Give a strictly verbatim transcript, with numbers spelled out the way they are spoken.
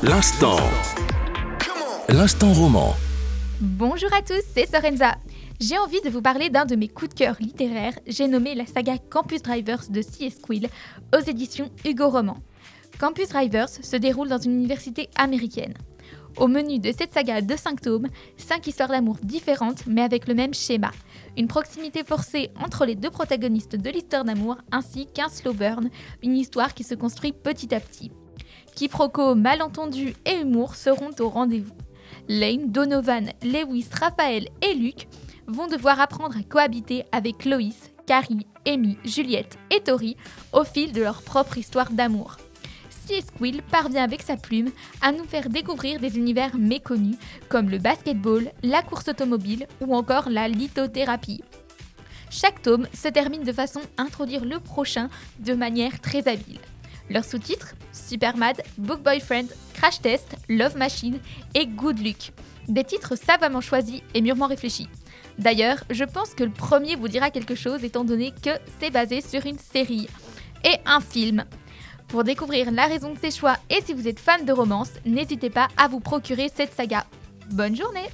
L'instant. L'instant roman. Bonjour à tous, c'est Sorenza. J'ai envie de vous parler d'un de mes coups de cœur littéraires. J'ai nommé la saga Campus Drivers de C S. Quill aux éditions Hugo Roman. Campus Drivers se déroule dans une université américaine. Au menu de cette saga de cinq tomes, cinq histoires d'amour différentes mais avec le même schéma. Une proximité forcée entre les deux protagonistes de l'histoire d'amour ainsi qu'un slow burn, une histoire qui se construit petit à petit. Quiproquos, malentendus et humour seront au rendez-vous. Lane, Donovan, Lewis, Raphaël et Luke vont devoir apprendre à cohabiter avec Loïs, Carrie, Amy, Juliette et Tori au fil de leur propre histoire d'amour. C S. Quill parvient avec sa plume à nous faire découvrir des univers méconnus comme le basketball, la course automobile ou encore la lithothérapie. Chaque tome se termine de façon à introduire le prochain de manière très habile. Leurs sous-titres, Supermad, Book Boyfriend, Crash Test, Love Machine et Good Luck. Des titres savamment choisis et mûrement réfléchis. D'ailleurs, je pense que le premier vous dira quelque chose étant donné que c'est basé sur une série et un film. Pour découvrir la raison de ces choix et si vous êtes fan de romance, n'hésitez pas à vous procurer cette saga. Bonne journée!